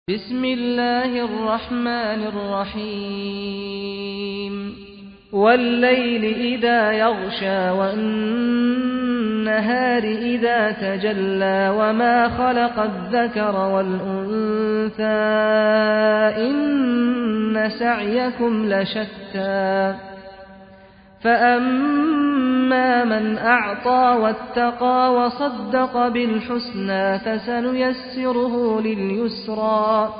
بسم الله الرحمن الرحيم والليل إذا يغشى والنهار إذا تجلى وما خلق الذكر والأنثى إن سعيكم لشتى فأما من أعطى واتقى وصدق بالحسنى فسنيسره لليسرى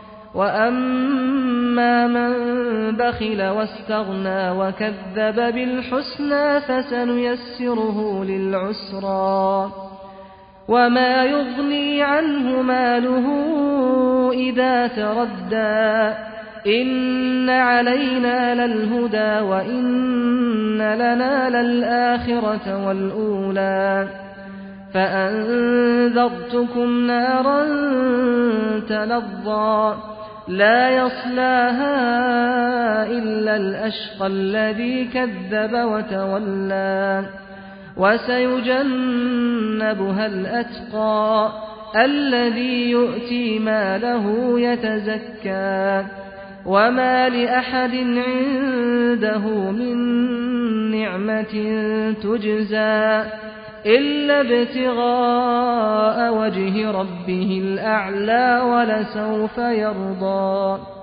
وأما من بخل واستغنى وكذب بالحسنى فسنيسره للعسرى وما يغني عنه ماله إذا تردى إن علينا للهدى وإن لنا للآخرة والأولى فأنذرتكم نارا تلظى لا يصلاها إلا الأشقى الذي كذب وتولى وسيجنبها الأتقى الذي يؤتي ماله يتزكى وما لأحد عنده من نعمة تجزى إلا ابتغاء وجه ربه الأعلى ولسوف يرضى.